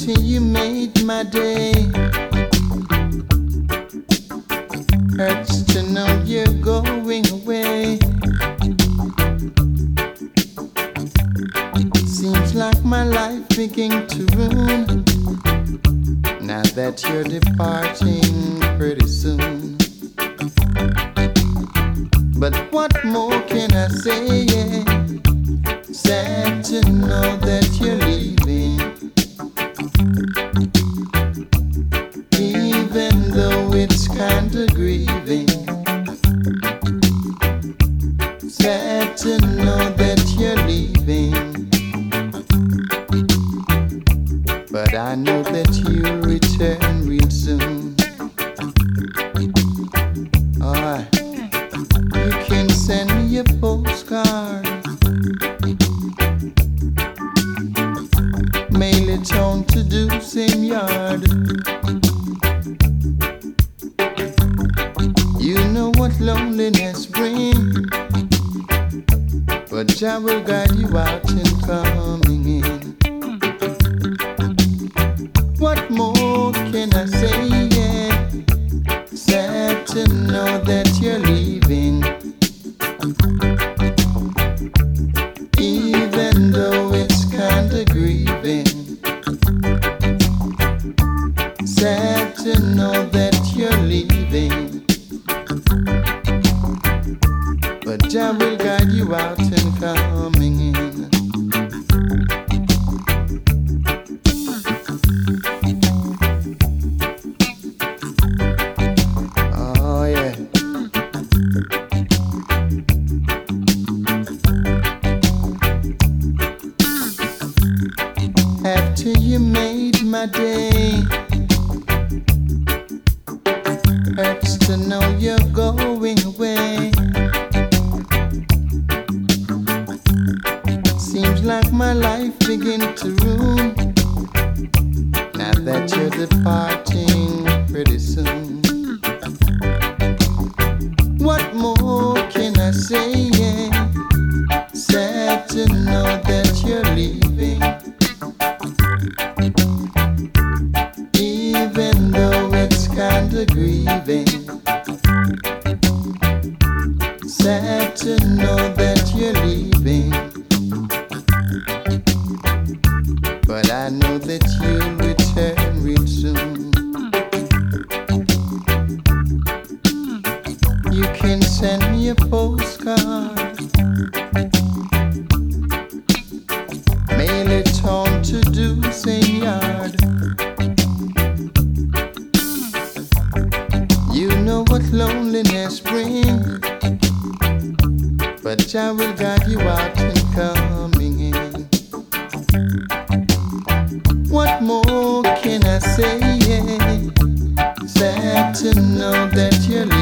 After you made my day, hurts to know you're going away. Seems like my life begin to ruin now that you're departing pretty soon. But what more can I say? Yeah. Sad to know that you're leaving, even though it's kinda grieving. Sad to know that you're leaving, but I know that you'll return real soon. Alright, you can send me a postcard, mail it on to Deucing Yard. You know what loneliness brings, but Jah will guide you out and coming in. What more can I say? Yeah. Sad to know that you're leaving, even though it's kinda grieving. Sad to know that you're leaving, but Jah will guide you out and coming in. Oh yeah. After you made my day, hurts to know you're going away. Seems like my life begin to ruin now that you're departing pretty soon. What more can I say? Yeah. Sad to know that you're leaving, even though it's kinda grieving. Sad to know that you're leaving, but I know that you'll return real soon. You can send me a postcard, mail it on to Deucing Yard. You know what loneliness brings, but Jah will guide you out and coming in. What more can I say? Yeah. Sad to know that you're leaving,